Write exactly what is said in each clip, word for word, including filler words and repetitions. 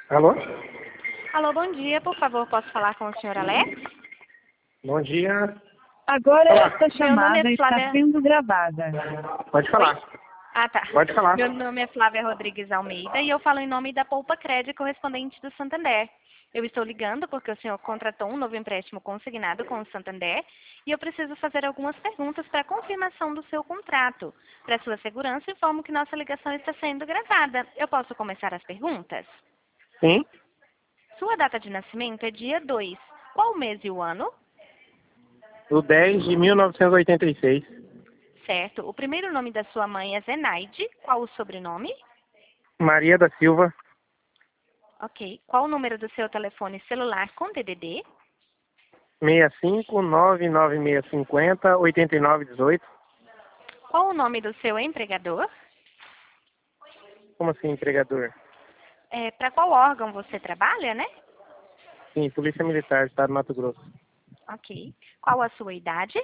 Alô? Alô, bom dia. Por favor, posso falar com o senhor Alex? Bom dia. Agora Olá. esta Meu nome chamada é está Flávia. sendo gravada. Pode falar. Ah, tá. Pode falar. Meu nome é Flávia Rodrigues Almeida e eu falo em nome da Poupa Crédito correspondente do Santander. Eu estou ligando porque o senhor contratou um novo empréstimo consignado com o Santander e eu preciso fazer algumas perguntas para confirmação do seu contrato. Para sua segurança, informo que nossa ligação está sendo gravada. Eu posso começar as perguntas? Sim. Sua data de nascimento é dia dois. Qual o mês e o ano? Do dez de mil novecentos e oitenta e seis. Certo. O primeiro nome da sua mãe é Zenaide. Qual o sobrenome? Maria da Silva. Ok. Qual o número do seu telefone celular com D D D? seis cinco nove nove seis cinco zero oito nove um oito. Qual o nome do seu empregador? Como assim, empregador? É, para qual órgão você trabalha, né? Sim, Polícia Militar, Estado do Mato Grosso. Ok. Qual a sua idade?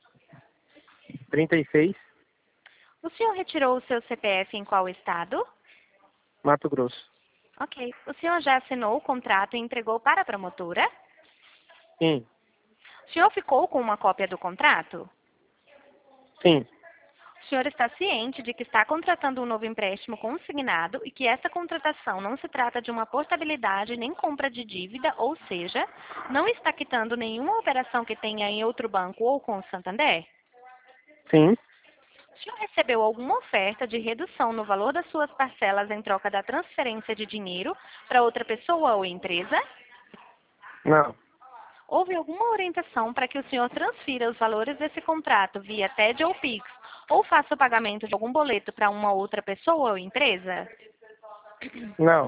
trinta e seis, O senhor retirou o seu C P F em qual estado? Mato Grosso. Ok. O senhor já assinou o contrato e entregou para a promotora? Sim. O senhor ficou com uma cópia do contrato? Sim. O senhor está ciente de que está contratando um novo empréstimo consignado e que essa contratação não se trata de uma portabilidade nem compra de dívida, ou seja, não está quitando nenhuma operação que tenha em outro banco ou com o Santander? Sim. O senhor recebeu alguma oferta de redução no valor das suas parcelas em troca da transferência de dinheiro para outra pessoa ou empresa? Não. Houve alguma orientação para que o senhor transfira os valores desse contrato via T E D ou Pix ou faça o pagamento de algum boleto para uma outra pessoa ou empresa? Não.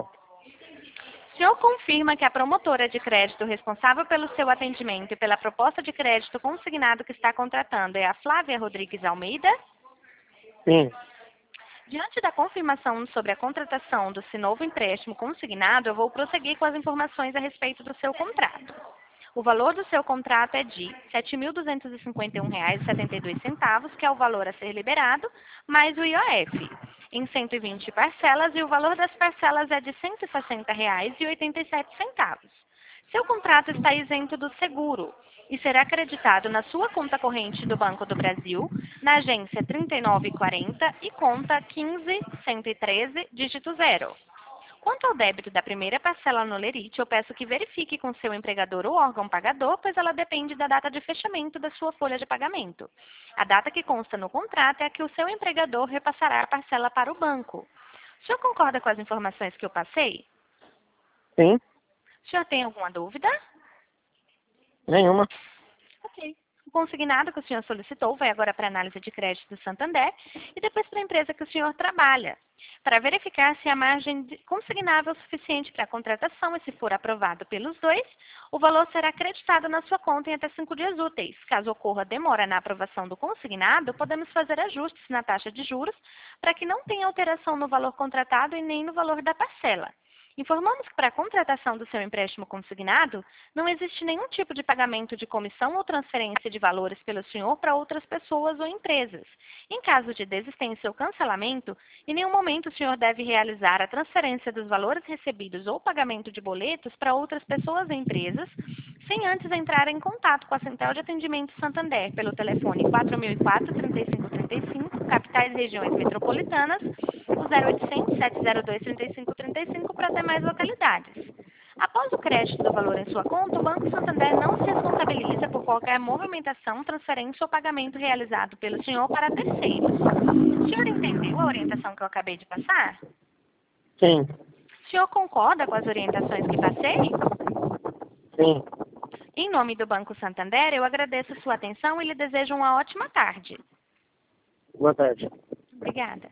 O senhor confirma que a promotora de crédito responsável pelo seu atendimento e pela proposta de crédito consignado que está contratando é a Flávia Rodrigues Almeida? Sim. Diante da confirmação sobre a contratação desse novo empréstimo consignado, eu vou prosseguir com as informações a respeito do seu contrato. O valor do seu contrato é de sete mil duzentos e cinquenta e um reais e setenta e dois centavos, que é o valor a ser liberado, mais o I O F, em cento e vinte parcelas, e o valor das parcelas é de cento e sessenta reais e oitenta e sete centavos. Seu contrato está isento do seguro e será creditado na sua conta corrente do Banco do Brasil, na agência trinta e nove quarenta e conta quinze cento e treze, dígito zero. Quanto ao débito da primeira parcela no Lerite, eu peço que verifique com seu empregador ou órgão pagador, pois ela depende da data de fechamento da sua folha de pagamento. A data que consta no contrato é a que o seu empregador repassará a parcela para o banco. O senhor concorda com as informações que eu passei? Sim. O senhor tem alguma dúvida? Nenhuma. Ok. O consignado que o senhor solicitou vai agora para a análise de crédito do Santander e depois para a empresa que o senhor trabalha, para verificar se a margem consignável é suficiente para a contratação e, se for aprovado pelos dois, o valor será acreditado na sua conta em até cinco dias úteis. Caso ocorra demora na aprovação do consignado, podemos fazer ajustes na taxa de juros para que não tenha alteração no valor contratado e nem no valor da parcela. Informamos que para a contratação do seu empréstimo consignado, não existe nenhum tipo de pagamento de comissão ou transferência de valores pelo senhor para outras pessoas ou empresas. Em caso de desistência ou cancelamento, em nenhum momento o senhor deve realizar a transferência dos valores recebidos ou pagamento de boletos para outras pessoas ou empresas, sem antes entrar em contato com a Central de Atendimento Santander pelo telefone quatro mil e quatro, trinta e cinco trinta e cinco, capitais e regiões metropolitanas, o zero oitocentos, sete zero dois, trinta e cinco trinta e cinco para demais localidades. Após o crédito do valor em sua conta, o Banco Santander não se responsabiliza por qualquer movimentação, transferência ou pagamento realizado pelo senhor para terceiros. O senhor entendeu a orientação que eu acabei de passar? Sim. O senhor concorda com as orientações que passei? Sim. Em nome do Banco Santander, eu agradeço sua atenção e lhe desejo uma ótima tarde. Boa tarde. Obrigada.